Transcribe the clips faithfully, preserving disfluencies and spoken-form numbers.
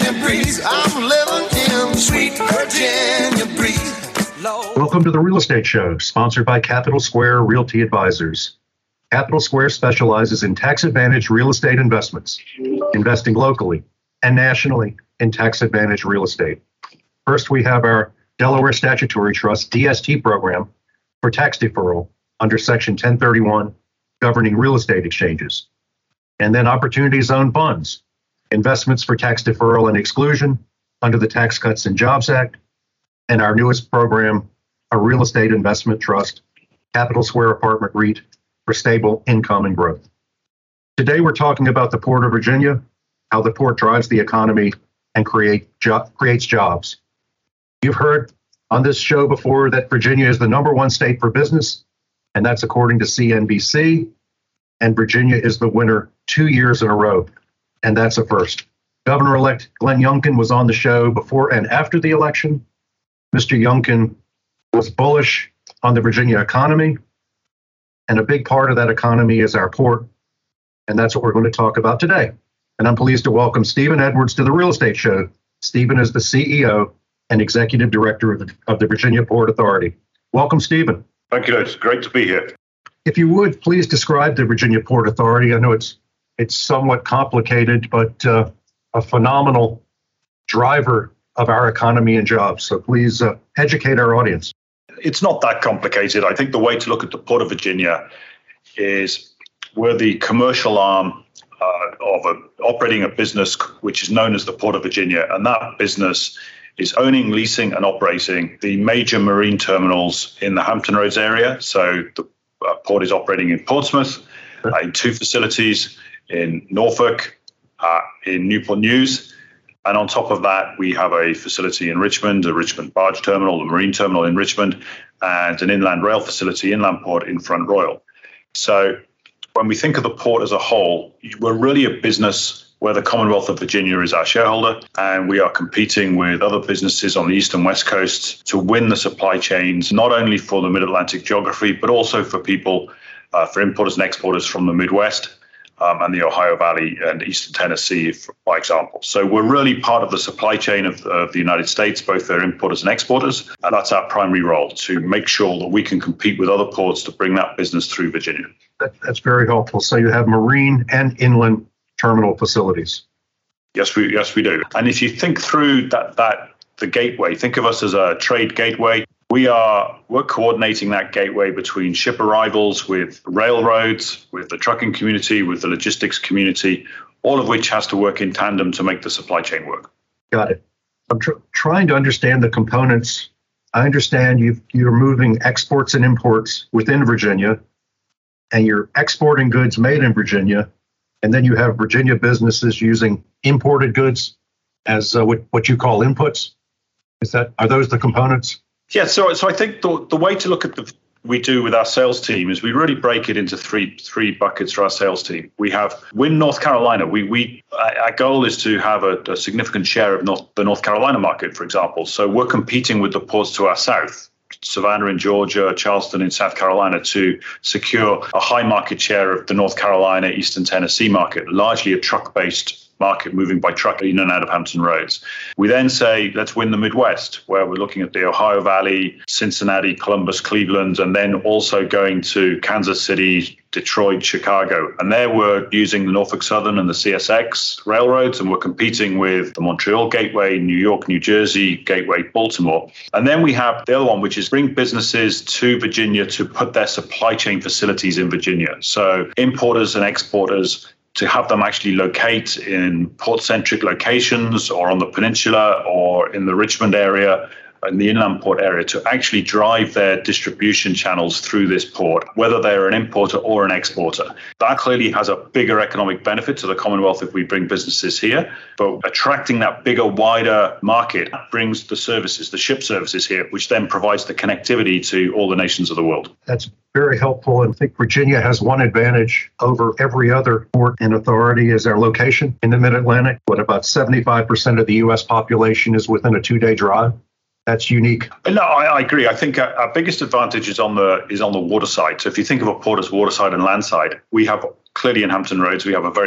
Virginia breeze. I'm living in sweet Virginia breeze. Welcome to the Real Estate Show, sponsored by Capital Square Realty Advisors. Capital Square specializes in tax-advantaged real estate investments, investing locally and nationally in tax-advantaged real estate. First, we have our Delaware Statutory Trust D S T program for tax deferral under Section ten thirty-one, governing real estate exchanges. And then Opportunity Zone funds, investments for tax deferral and exclusion under the Tax Cuts and Jobs Act. And our newest program, a real estate investment trust, Capital Square Apartment REIT, for stable income and growth. Today, we're talking about the Port of Virginia, how the port drives the economy and create jo- creates jobs. You've heard on this show before that Virginia is the number one state for business, and that's according to C N B C. And Virginia is the winner two years in a row, and that's a first. Governor-elect Glenn Youngkin was on the show before and after the election. Mister Youngkin was bullish on the Virginia economy, and a big part of that economy is our port, and that's what we're going to talk about today. And I'm pleased to welcome Stephen Edwards to the Real Estate Show. Stephen is the C E O and Executive Director of the, of the Virginia Port Authority. Welcome, Stephen. Thank you. It's great to be here. If you would, please describe the Virginia Port Authority. I know it's it's somewhat complicated, but uh, a phenomenal driver of our economy and jobs. So please uh, educate our audience. It's not that complicated. I think the way to look at the Port of Virginia is we're the commercial arm uh, of a, operating a business which is known as the Port of Virginia. And that business is owning, leasing, and operating the major marine terminals in the Hampton Roads area. So the uh, port is operating in Portsmouth, uh, in two facilities, in Norfolk, uh, in Newport News. And on top of that, we have a facility in Richmond, a Richmond barge terminal, a marine terminal in Richmond, and an inland rail facility, inland port in Front Royal. So when we think of the port as a whole, we're really a business where the Commonwealth of Virginia is our shareholder, and we are competing with other businesses on the east and west coasts to win the supply chains, not only for the Mid-Atlantic geography, but also for people, uh, for importers and exporters from the Midwest. Um, and the Ohio Valley and Eastern Tennessee, by example. So we're really part of the supply chain of, of the United States, both their importers and exporters. And that's our primary role, to make sure that we can compete with other ports to bring that business through Virginia. That, that's very helpful. So you have marine and inland terminal facilities. Yes, we yes we do. And if you think through that, that the gateway, think of us as a trade gateway. We are we're coordinating that gateway between ship arrivals with railroads, with the trucking community, with the logistics community, all of which has to work in tandem to make the supply chain work. Got it. I'm tr- trying to understand the components. I understand you've, you're moving exports and imports within Virginia, and you're exporting goods made in Virginia, and then you have Virginia businesses using imported goods as uh, what, what you call inputs. Is that are those the components? Yeah, so so I think the the way to look at the we do with our sales team is we really break it into three three buckets for our sales team. We have Win North Carolina. We we our goal is to have a, a significant share of North, the North Carolina market, for example. So we're competing with the ports to our south, Savannah in Georgia, Charleston in South Carolina, to secure a high market share of the North Carolina, Eastern Tennessee market, largely a truck-based market moving by truck in and out of Hampton Roads. We then say, let's win the Midwest, where we're looking at the Ohio Valley, Cincinnati, Columbus, Cleveland, and then also going to Kansas City, Detroit, Chicago. And there we're using the Norfolk Southern and the C S X railroads, and we're competing with the Montreal Gateway, New York, New Jersey Gateway, Baltimore. And then we have the other one, which is bring businesses to Virginia to put their supply chain facilities in Virginia. So importers and exporters, to have them actually locate in port-centric locations or on the peninsula or in the Richmond area, in the inland port area, to actually drive their distribution channels through this port, whether they're an importer or an exporter. That clearly has a bigger economic benefit to the Commonwealth if we bring businesses here, but attracting that bigger, wider market brings the services, the ship services here, which then provides the connectivity to all the nations of the world. That's very helpful. And I think Virginia has one advantage over every other port and authority is our location in the Mid-Atlantic. What, about seventy-five percent of the U S population is within a two-day drive? That's unique. No, I, I agree. I think our, our biggest advantage is on the is on the water side. So if you think of a port as water side and land side, we have clearly in Hampton Roads, we have a very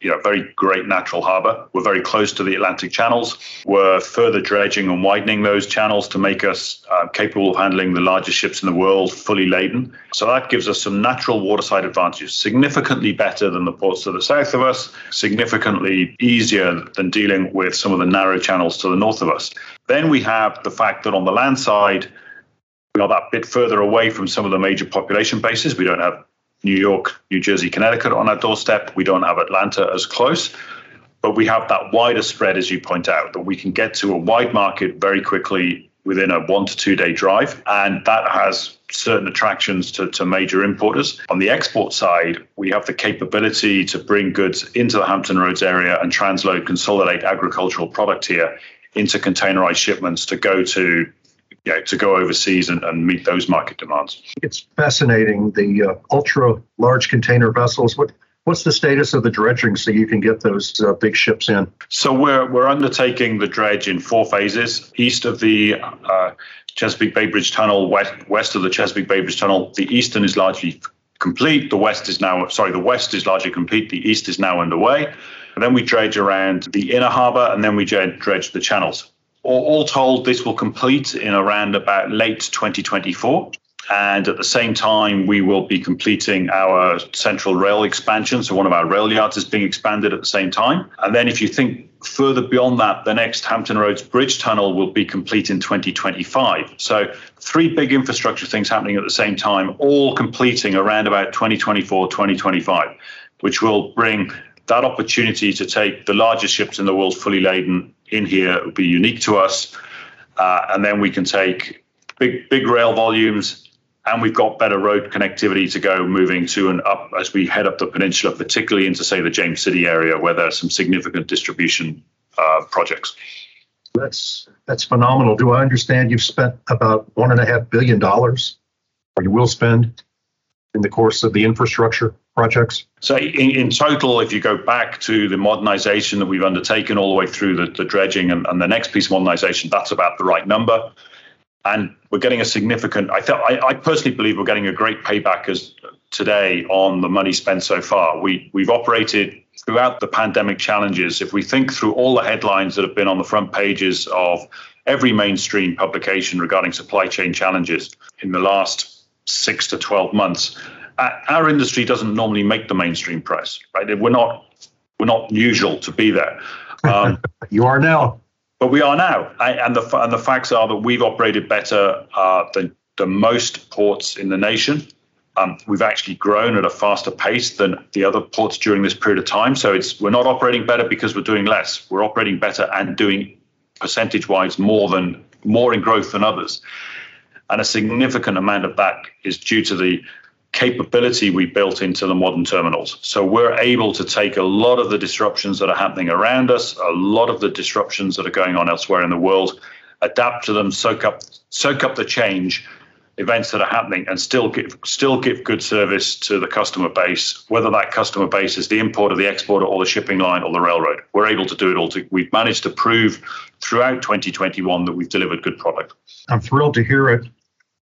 you know, very great natural harbor. We're very close to the Atlantic channels. We're further dredging and widening those channels to make us uh, capable of handling the largest ships in the world fully laden. So that gives us some natural waterside advantages, significantly better than the ports to the south of us, significantly easier than dealing with some of the narrow channels to the north of us. Then we have the fact that on the land side, we are that bit further away from some of the major population bases. We don't have New York, New Jersey, Connecticut on our doorstep. We don't have Atlanta as close, but we have that wider spread, as you point out, that we can get to a wide market very quickly within a one to two day drive. And that has certain attractions to, to major importers. On the export side, we have the capability to bring goods into the Hampton Roads area and transload, consolidate agricultural product here into containerized shipments to go to Yeah, to go overseas and, and meet those market demands. It's fascinating, the uh, ultra large container vessels. What what's the status of the dredging so you can get those uh, big ships in? So we're we're undertaking the dredge in four phases. East of the uh, Chesapeake Bay Bridge Tunnel, west west of the Chesapeake Bay Bridge Tunnel, the eastern is largely complete. The west is now sorry, the west is largely complete. The east is now underway. And then we dredge around the inner harbor, and then we dredge the channels. All, all told, this will complete in around about late twenty twenty-four. And at the same time, we will be completing our central rail expansion. So one of our rail yards is being expanded at the same time. And then if you think further beyond that, the next Hampton Roads Bridge Tunnel will be complete in twenty twenty-five. So three big infrastructure things happening at the same time, all completing around about twenty twenty-four, twenty twenty-five, which will bring that opportunity to take the largest ships in the world fully laden in here. It will be unique to us. Uh, and then we can take big, big rail volumes, and we've got better road connectivity to go moving to and up as we head up the peninsula, particularly into, say, the James City area where there are some significant distribution uh, projects. That's that's phenomenal. Do I understand you've spent about one and a half billion dollars, or you will spend, in the course of the infrastructure projects? So in, in total, if you go back to the modernization that we've undertaken all the way through the, the dredging and, and the next piece of modernization, that's about the right number. And we're getting a significant, I, th- I, I personally believe we're getting a great payback as today on the money spent so far. We, we've operated throughout the pandemic challenges. If we think through all the headlines that have been on the front pages of every mainstream publication regarding supply chain challenges in the last six to twelve months, our industry doesn't normally make the mainstream press, right? We're not, we're not usual to be there. Um, you are now. But we are now, and the and the facts are that we've operated better uh, than the most ports in the nation. Um, we've actually grown at a faster pace than the other ports during this period of time. So it's we're not operating better because we're doing less. We're operating better and doing percentage-wise more than more in growth than others. And a significant amount of that is due to the capability we built into the modern terminals. So we're able to take a lot of the disruptions that are happening around us, a lot of the disruptions that are going on elsewhere in the world, adapt to them, soak up soak up the change events that are happening, and still give still give good service to the customer base, whether that customer base is the importer, the exporter, or the shipping line, or the railroad. We're able to do it all. To, we've managed to prove throughout twenty twenty-one that we've delivered good product. I'm thrilled to hear it.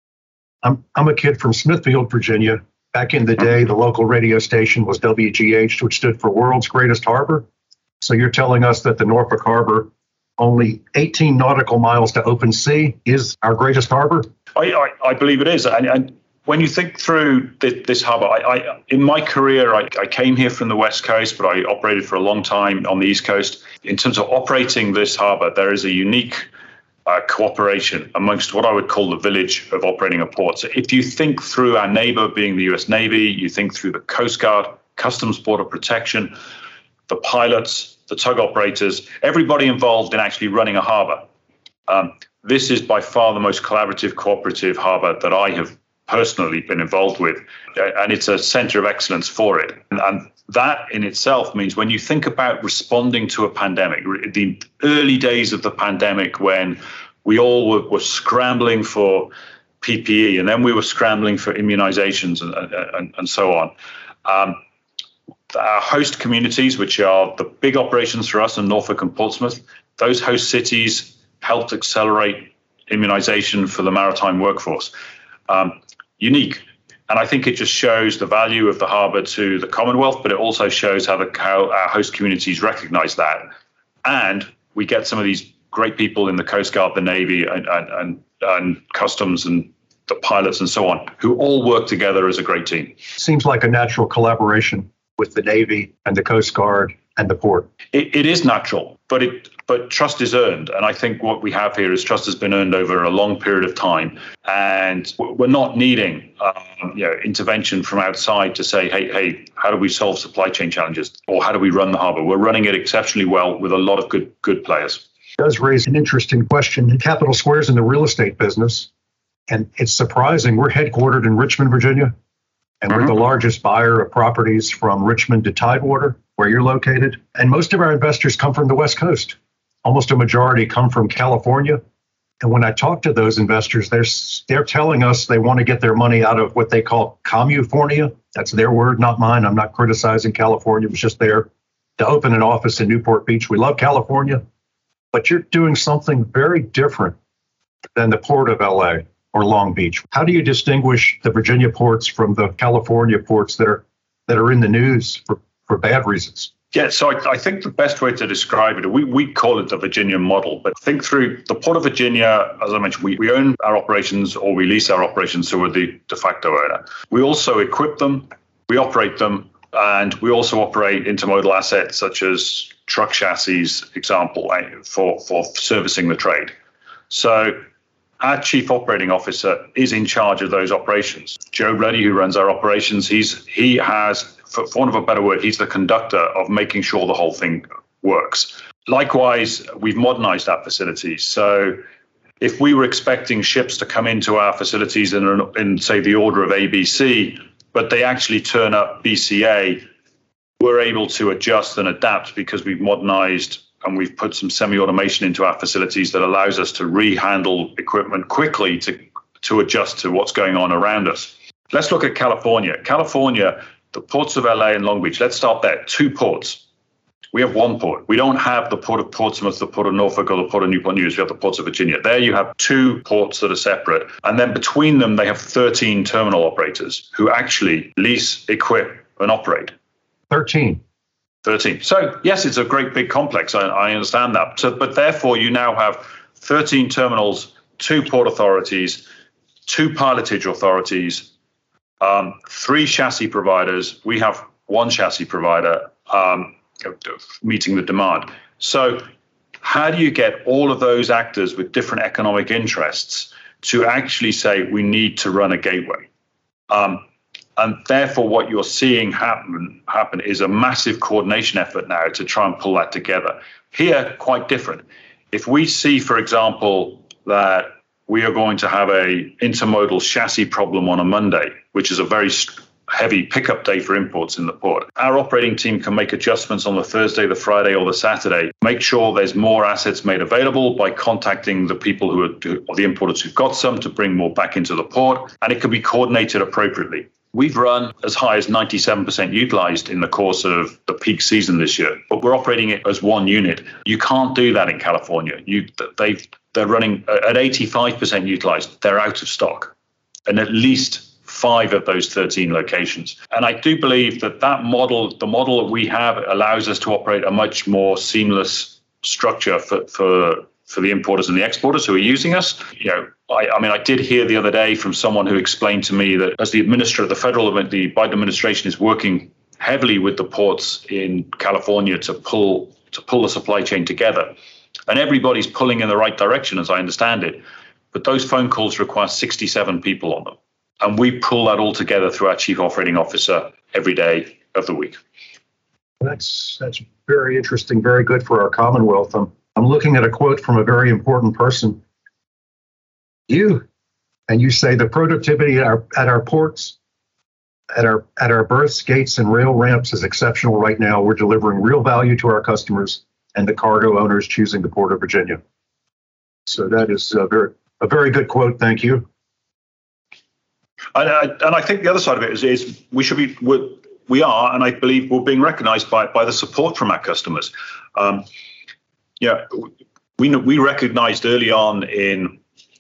I'm I'm a kid from Smithfield, Virginia. Back in the day, the local radio station was W G H, which stood for World's Greatest Harbor. So you're telling us that the Norfolk Harbor, only eighteen nautical miles to open sea, is our greatest harbor? I, I, I believe it is. And, and when you think through this, this harbor, I, I, in my career, I, I came here from the West Coast, but I operated for a long time on the East Coast. In terms of operating this harbor, there is a unique Uh, cooperation amongst what I would call the village of operating a port. So if you think through our neighbor being the U S Navy, you think through the Coast Guard, Customs Border Protection, the pilots, the tug operators, everybody involved in actually running a harbor. Um, this is by far the most collaborative, cooperative harbor that I have personally been involved with, and it's a center of excellence for it. And, and that in itself means when you think about responding to a pandemic, the early days of the pandemic when we all were, were scrambling for P P E, and then we were scrambling for immunizations and, and, and so on. Um, our host communities, which are the big operations for us in Norfolk and Portsmouth, those host cities helped accelerate immunization for the maritime workforce. Um, unique. And I think it just shows the value of the harbour to the Commonwealth, but it also shows how, the, how our host communities recognise that. And we get some of these great people in the Coast Guard, the Navy, and, and, and, and Customs, and the pilots and so on, who all work together as a great team. Seems like a natural collaboration with the Navy and the Coast Guard and the port. It, it is natural, but it but trust is earned. And I think what we have here is trust has been earned over a long period of time. And we're not needing um, you know, intervention from outside to say, hey, hey, how do we solve supply chain challenges? Or how do we run the harbour? We're running it exceptionally well with a lot of good good players. It does raise an interesting question. Capital Square's in the real estate business. And it's surprising. We're headquartered in Richmond, Virginia. And we're mm-hmm. the largest buyer of properties from Richmond to Tidewater, where you're located. And most of our investors come from the West Coast. Almost a majority come from California. And when I talk to those investors, they're, they're telling us they want to get their money out of what they call Commufornia. That's their word, not mine. I'm not criticizing California. It was just there to open an office in Newport Beach. We love California, but you're doing something very different than the Port of L A or Long Beach. How do you distinguish the Virginia ports from the California ports that are that are in the news for, for bad reasons? Yeah, so I, I think the best way to describe it, we, we call it the Virginia model, but think through the Port of Virginia. As I mentioned, we, we own our operations or we lease our operations, so we're the de facto owner. We also equip them, we operate them, and we also operate intermodal assets such as truck chassis, example, for, for servicing the trade. So our chief operating officer is in charge of those operations. Joe Reddy, who runs our operations, he's he has, for want of a better word, he's the conductor of making sure the whole thing works. Likewise, we've modernized our facilities. So if we were expecting ships to come into our facilities in, in say, the order of A B C, but they actually turn up B C A, we're able to adjust and adapt because we've modernized and we've put some semi-automation into our facilities that allows us to re-handle equipment quickly to, to adjust to what's going on around us. Let's look at California. California, the ports of L A and Long Beach, let's start there. Two ports. We have one port. We don't have the Port of Portsmouth, the Port of Norfolk, or the Port of Newport News. We have the ports of Virginia. There you have two ports that are separate. And then between them, they have thirteen terminal operators who actually lease, equip, and operate. thirteen. thirteen. So, yes, it's a great big complex. I, I understand that. So, but therefore, you now have thirteen terminals, two port authorities, two pilotage authorities, um, three chassis providers. We have one chassis provider um, meeting the demand. So how do you get all of those actors with different economic interests to actually say we need to run a gateway? Um, And therefore, what you're seeing happen happen is a massive coordination effort now to try and pull that together. Here, quite different. If we see, for example, that we are going to have a intermodal chassis problem on a Monday, which is a very heavy pickup day for imports in the port, our operating team can make adjustments on the Thursday, the Friday, or the Saturday, make sure there's more assets made available by contacting the people who are, or the importers who've got some, to bring more back into the port, and it can be coordinated appropriately. We've run as high as ninety-seven percent utilized in the course of the peak season this year, but we're operating it as one unit. You can't do that in California. You, they've, they're running at eighty-five percent utilized. They're out of stock, and at least five of those thirteen locations. And I do believe that that model, the model that we have, allows us to operate a much more seamless structure for, for, for the importers and the exporters who are using us. You know, I, I mean, I did hear the other day from someone who explained to me that as the administrator, the federal, the Biden administration is working heavily with the ports in California to pull to pull the supply chain together. And everybody's pulling in the right direction, as I understand it. But those phone calls require sixty-seven people on them. And we pull that all together through our chief operating officer every day of the week. That's that's very interesting, very good for our Commonwealth. I'm, I'm looking at a quote from a very important person. You, and you say the productivity at our, at our ports, at our at our berths, gates, and rail ramps is exceptional right now. We're delivering real value to our customers and the cargo owners choosing the Port of Virginia. So that is a very, a very good quote. Thank you. And I, and I think the other side of it is, is we should be, we're, we are, and I believe we're being recognised by by the support from our customers. Um, yeah, we we recognised early on in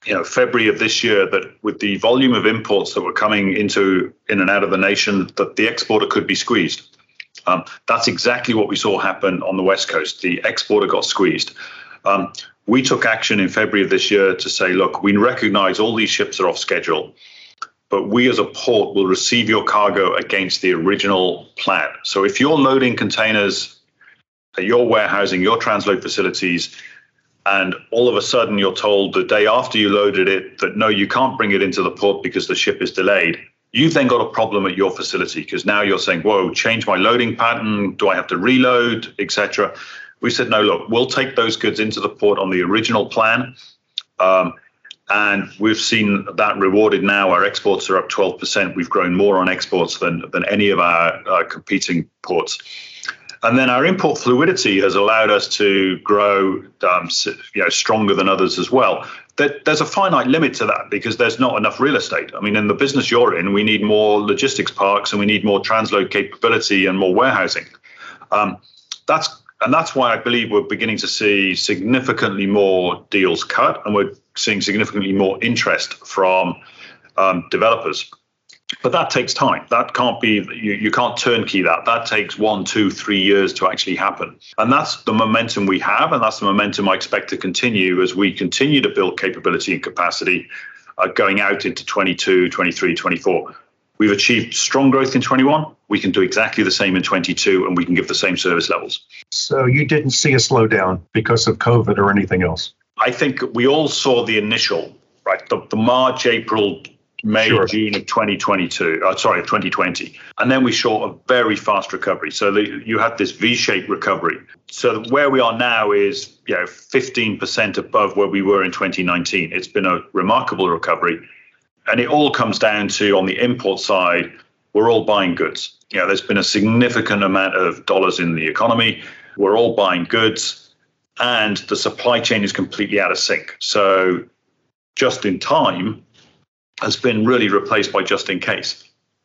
you know, February of this year that with the volume of imports that were coming into in and out of the nation, that the exporter could be squeezed. Um, that's exactly what we saw happen on the West Coast. The exporter got squeezed. Um, we took action in February of this year to say, look, we recognize all these ships are off schedule, but we as a port will receive your cargo against the original plan. So if you're loading containers at your warehousing, your transload facilities, and all of a sudden you're told the day after you loaded it that, no, you can't bring it into the port because the ship is delayed, you've then got a problem at your facility because now you're saying, whoa, change my loading pattern. Do I have to reload, et cetera? We said, no, look, we'll take those goods into the port on the original plan. Um, and we've seen that rewarded now. Our exports are up twelve percent. We've grown more on exports than, than any of our uh, competing ports. And then our import fluidity has allowed us to grow um, you know, stronger than others as well. There's a finite limit to that because there's not enough real estate. I mean, in the business you're in, we need more logistics parks and we need more transload capability and more warehousing. Um, that's and that's why I believe we're beginning to see significantly more deals cut and we're seeing significantly more interest from um, developers. But that takes time. That can't be, you, you can't turnkey that. That takes one, two, three years to actually happen. And that's the momentum we have. And that's the momentum I expect to continue as we continue to build capability and capacity uh, going out into twenty-two, twenty-three, twenty-four. We've achieved strong growth in twenty-one. We can do exactly the same in twenty-two, and we can give the same service levels. So you didn't see a slowdown because of COVID or anything else? I think we all saw the initial, right, the, the March, April, May, sure. June of twenty twenty-two, uh, sorry, of twenty twenty. And then we saw a very fast recovery. So the, you had this V-shaped recovery. So where we are now is, you know, fifteen percent above where we were in twenty nineteen. It's been a remarkable recovery. And it all comes down to, on the import side, we're all buying goods. You know, there's been a significant amount of dollars in the economy. We're all buying goods. And the supply chain is completely out of sync. So just in time has been really replaced by just in case.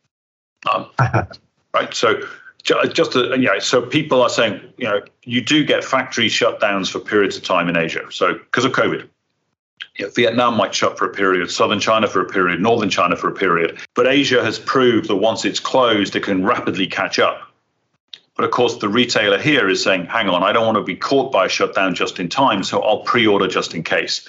Um, right. So just, to, you know, so people are saying, you know, you do get factory shutdowns for periods of time in Asia. So because of COVID, you know, Vietnam might shut for a period, Southern China for a period, Northern China for a period. But Asia has proved that once it's closed, it can rapidly catch up. But of course, the retailer here is saying, hang on, I don't want to be caught by a shutdown just in time, so I'll pre-order just in case.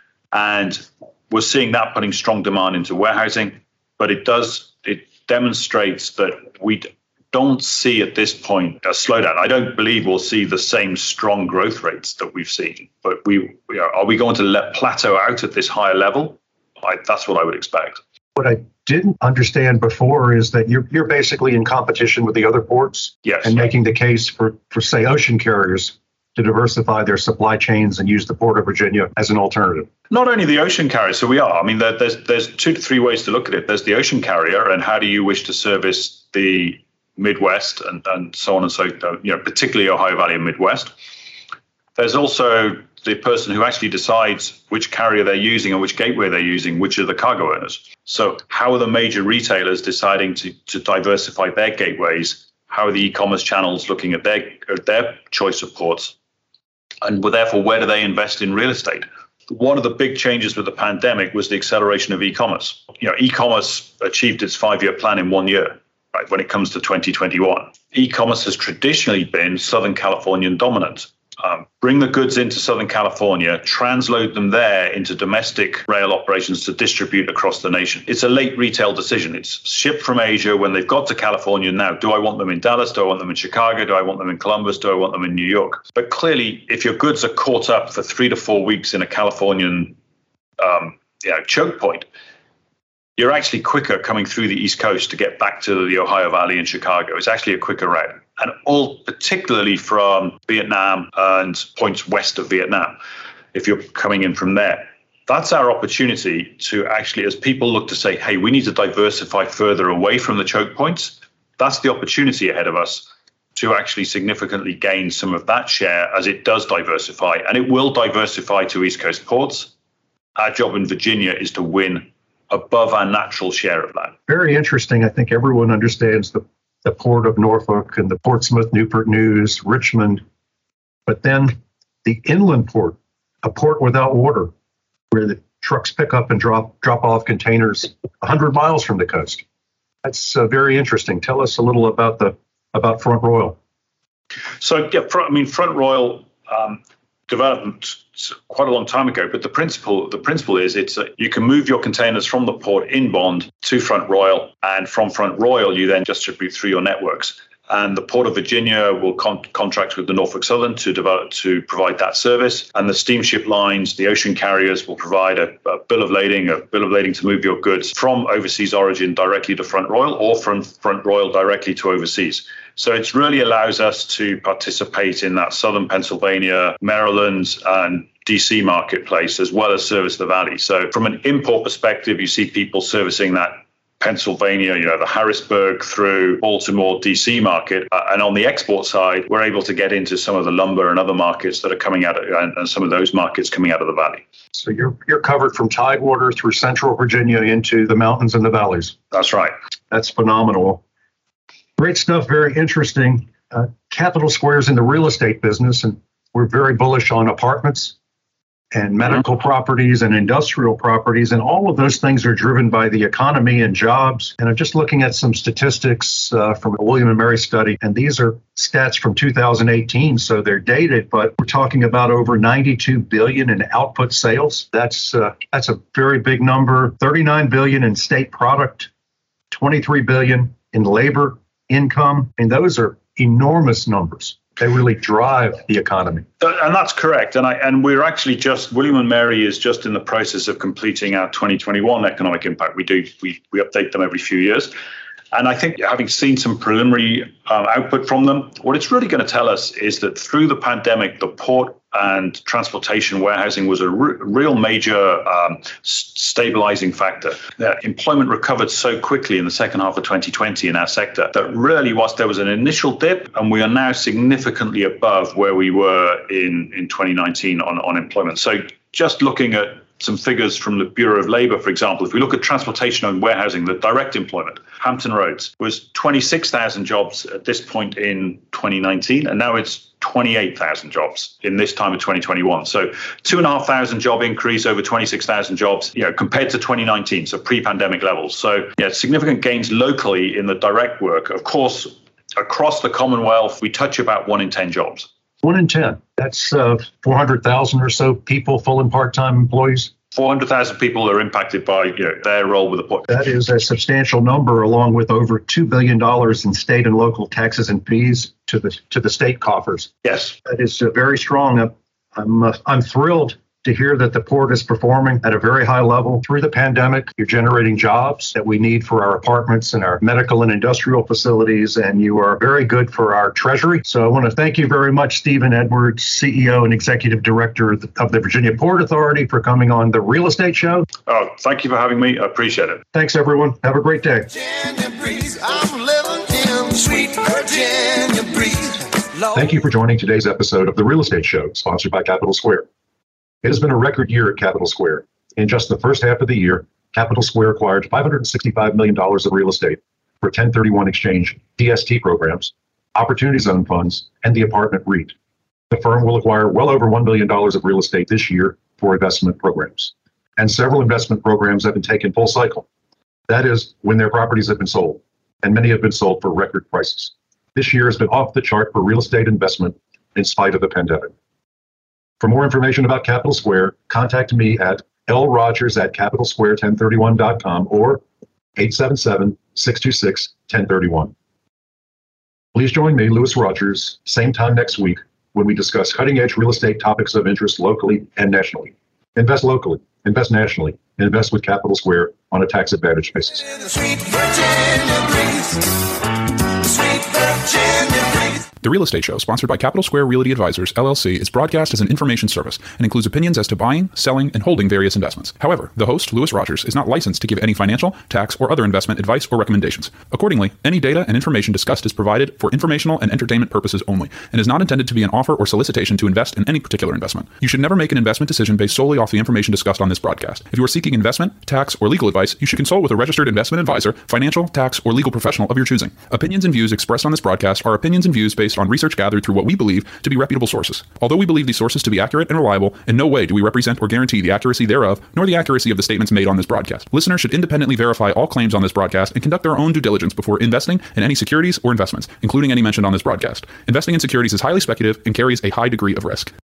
And we're seeing that putting strong demand into warehousing, but it does, it demonstrates that we don't see at this point a slowdown. I don't believe we'll see the same strong growth rates that we've seen, but we, you know, are we going to let plateau out at this higher level? I, that's what I would expect. What I didn't understand before is that you're you're basically in competition with the other ports, yes, and making the case for, for say, ocean carriers to diversify their supply chains and use the Port of Virginia as an alternative. Not only the ocean carrier, so we are. I mean, there, there's there's two to three ways to look at it. There's the ocean carrier, and how do you wish to service the Midwest and, and so on and so, you know, particularly Ohio Valley and Midwest. There's also the person who actually decides which carrier they're using and which gateway they're using, which are the cargo owners. So how are the major retailers deciding to, to diversify their gateways? How are the e-commerce channels looking at their, at their choice of ports? And therefore, where do they invest in real estate? One of the big changes with the pandemic was the acceleration of e-commerce. You know, e-commerce achieved its five-year plan in one year. Right, when it comes to twenty twenty-one. E-commerce has traditionally been Southern Californian dominant. Um, bring the goods into Southern California, transload them there into domestic rail operations to distribute across the nation. It's a late retail decision. It's shipped from Asia when they've got to California now. Do I want them in Dallas? Do I want them in Chicago? Do I want them in Columbus? Do I want them in New York? But clearly, if your goods are caught up for three to four weeks in a Californian um, you know, choke point, you're actually quicker coming through the East Coast to get back to the Ohio Valley and Chicago. It's actually a quicker route. And all particularly from Vietnam and points west of Vietnam, if you're coming in from there. That's our opportunity to actually, as people look to say, hey, we need to diversify further away from the choke points, that's the opportunity ahead of us to actually significantly gain some of that share as it does diversify. And it will diversify to East Coast ports. Our job in Virginia is to win above our natural share of that. Very interesting. I think everyone understands the, the Port of Norfolk and the Portsmouth, Newport News, Richmond, but then the inland port, a port without water, where the, trucks pick up and drop drop off containers one hundred miles from the coast. That's uh, very interesting. Tell us a little about the about Front Royal. So, yeah, I mean, Front Royal um, developed quite a long time ago, but the principle the principle is it's a, you can move your containers from the port in Bond to Front Royal, and from Front Royal you then distribute through your networks. And the Port of Virginia will con- contract with the Norfolk Southern to develop to provide that service. And the steamship lines, the ocean carriers, will provide a, a bill of lading, a bill of lading to move your goods from overseas origin directly to Front Royal, or from Front Royal directly to overseas. So it really allows us to participate in that Southern Pennsylvania, Maryland, and D C marketplace, as well as service the Valley. So from an import perspective, you see people servicing that Pennsylvania, you know, the Harrisburg through Baltimore, D C market. Uh, and on the export side, we're able to get into some of the lumber and other markets that are coming out of, and, and some of those markets coming out of the Valley. So you're you're covered from Tidewater through Central Virginia into the mountains and the valleys. That's right. That's phenomenal. Great stuff. Very interesting. Uh, Capital Square's in the real estate business, and we're very bullish on apartments and medical mm-hmm. properties and industrial properties. And all of those things are driven by the economy and jobs. And I'm just looking at some statistics uh, from a William and Mary study. And these are stats from two thousand eighteen, so they're dated, but we're talking about over ninety-two billion dollars in output sales. That's uh, that's a very big number. thirty-nine billion dollars in state product, twenty-three billion dollars in labor income. And those are enormous numbers. They really drive the economy. And that's correct. And I and we're actually just, William and Mary is just in the process of completing our twenty twenty-one economic impact. We do, we, we update them every few years. And I think having seen some preliminary um, output from them, what it's really going to tell us is that through the pandemic, the port and transportation warehousing was a re- real major um, s- stabilizing factor. Uh, employment recovered so quickly in the second half of twenty twenty in our sector that really, whilst there was an initial dip, and we are now significantly above where we were in, in twenty nineteen on, on employment. So just looking at some figures from the Bureau of Labor, for example, if we look at transportation and warehousing, the direct employment, Hampton Roads was twenty-six thousand jobs at this point in twenty nineteen, and now it's twenty-eight thousand jobs in this time of twenty twenty-one. So two and a half thousand job increase over twenty-six thousand jobs, you know, compared to twenty nineteen, so pre-pandemic levels. So yeah, significant gains locally in the direct work. Of course, across the Commonwealth, we touch about one in ten jobs. One in ten. That's uh, four hundred thousand or so people, full and part-time employees. four hundred thousand people are impacted by you know, their role with the port. That is a substantial number, along with over two billion dollars in state and local taxes and fees to the to the state coffers. Yes. That is uh, very strong. I'm uh, I'm thrilled to hear that the port is performing at a very high level through the pandemic. You're generating jobs that we need for our apartments and our medical and industrial facilities, and you are very good for our treasury. So I want to thank you very much, Stephen Edwards, C E O and Executive Director of the, of the Virginia Port Authority, for coming on the Real Estate Show. Oh, thank you for having me. I appreciate it. Thanks, everyone. Have a great day. Virginia breeze. I'm living in sweet Virginia breeze. Lord. Thank you for joining today's episode of the Real Estate Show, sponsored by Capital Square. It has been a record year at Capital Square. In just the first half of the year, Capital Square acquired five hundred sixty-five million dollars of real estate for ten thirty-one exchange D S T programs, Opportunity Zone funds, and the Apartment REIT. The firm will acquire well over one billion dollars of real estate this year for investment programs. And several investment programs have been taken full cycle. That is, when their properties have been sold, and many have been sold for record prices. This year has been off the chart for real estate investment in spite of the pandemic. For more information about Capital Square, contact me at l rogers at capital square ten thirty-one dot com or eight seven seven, six two six, one zero three one. Please join me, Louis Rogers, same time next week when we discuss cutting-edge real estate topics of interest locally and nationally. Invest locally, invest nationally, and invest with Capital Square on a tax-advantaged basis. Sweet Virginia breeze. Sweet Virginia breeze. The Real Estate Show, sponsored by Capital Square Realty Advisors, L L C, is broadcast as an information service and includes opinions as to buying, selling, and holding various investments. However, the host, Louis Rogers, is not licensed to give any financial, tax, or other investment advice or recommendations. Accordingly, any data and information discussed is provided for informational and entertainment purposes only and is not intended to be an offer or solicitation to invest in any particular investment. You should never make an investment decision based solely off the information discussed on this broadcast. If you are seeking investment, tax, or legal advice, you should consult with a registered investment advisor, financial, tax, or legal professional of your choosing. Opinions and views expressed on this broadcast are opinions and views based based on research gathered through what we believe to be reputable sources. Although we believe these sources to be accurate and reliable, in no way do we represent or guarantee the accuracy thereof, nor the accuracy of the statements made on this broadcast. Listeners should independently verify all claims on this broadcast and conduct their own due diligence before investing in any securities or investments, including any mentioned on this broadcast. Investing in securities is highly speculative and carries a high degree of risk.